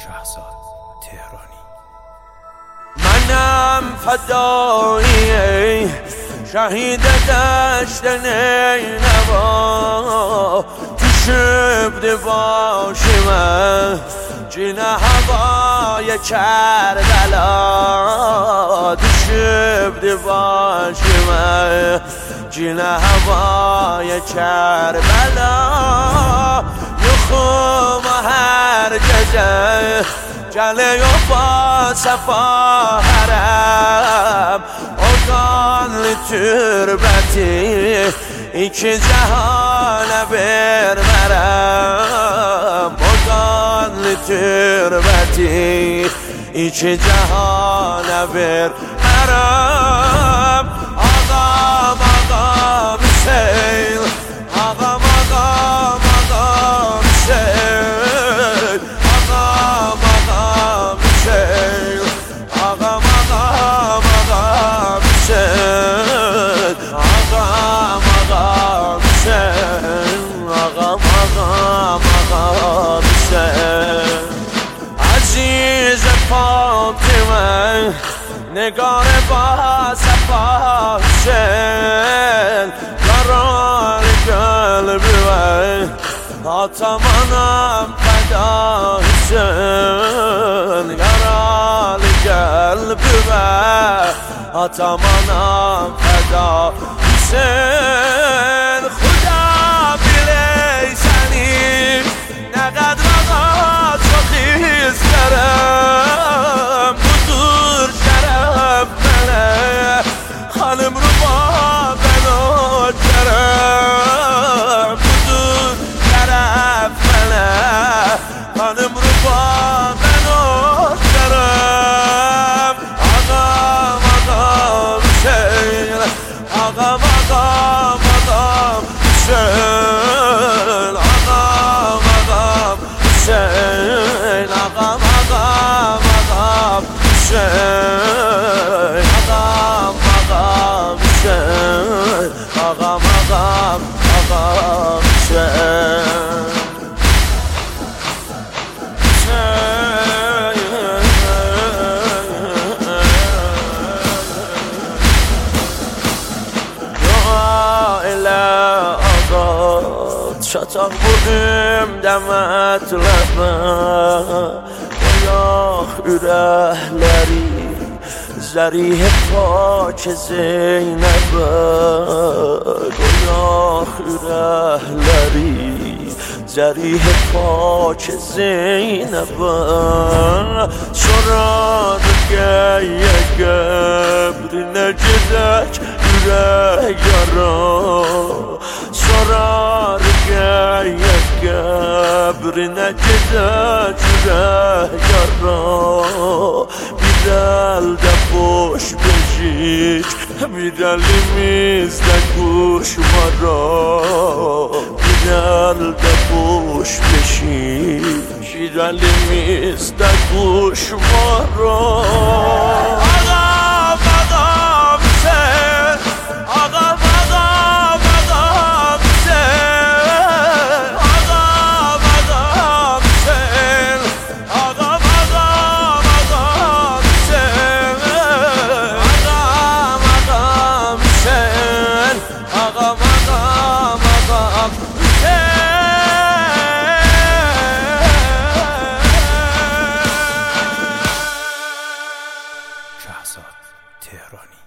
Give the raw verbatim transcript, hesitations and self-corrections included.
شهرزاد تهرانی. منم فدایی شهید دشت نینوا، تو شبد باشم جین هوای کربلا، تو شبد باشم جین هوای کربلا. یخم هر گزه جله و با صفا حرم، اگان تربتی ایک جهان برمرم، اگان تربتی ایک جهان برمرم. آقام آقام سیل، آقام آقام آقام سیل، آقام آقام سیل، آقام آقام آقام سیل، آقام آقام سیل، آقام آقام آقام سیل. عزیز فاطمه نگار با صفا حسین، قرار قلبی آتمانم فدا حسین، قرار قلبی آتمانم فدا حسین. خدا بلیسنی نقد مقاد تو خیز کرم، بزرگ شرف منه خانم رو با بنا کرم، بزرگ شرف منه خانم رو با بنا کرم. آقام آقام حسین، آقام آقام آقام حسین، آقام آقام حسین، آقام آقام آقام حسین، آقام آقام حسین، آقام آقام آقام حسین. شتاق بودیم دمت لبه گیاه ürəkləri زریح پاک زینبه، گیاه ürəkləri زریح پاک زینبه. sorar gəyə qəbrinə gedək ürək yara، sorar gəyə qəbrinə gedək ürək yara. Bir əldə boş beşik, bir əlimizdə quş mara، bir əldə boş beşik, bir əlimizdə quş mara. Ağam ağam sen, ağam ağam ağam sen, ağam ağam sen, ağam ağam ağam sen, ağam ağam sen, ağam ağam ağam sen. شهرزاد تهرانی.